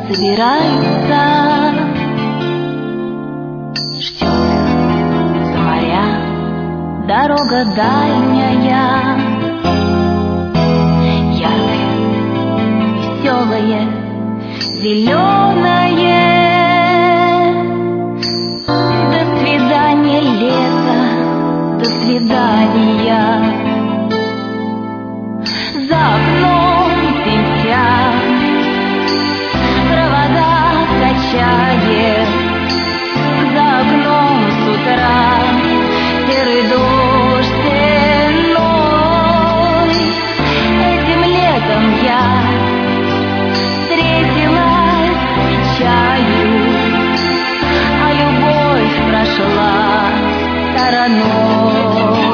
собираются, ждет их за моря дорога дальняя, яркое, веселое, зеленое. До свидания, лето, до свидания. За окном сентябрь, провода качает, за окном с утра серый дождь стеной. Этим летом я встретилась с печалью, а любовь прошла стороной.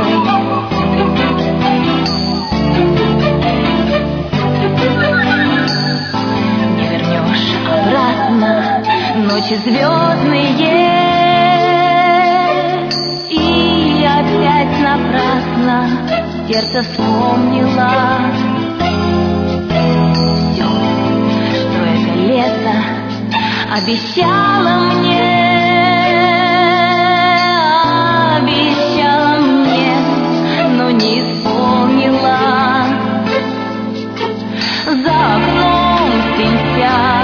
Не вернешь обратно ночи звездные, и опять напрасно сердце вспомнило все, что это лето обещало мне. Обещала мне, но не исполнила. За окном сентябрь,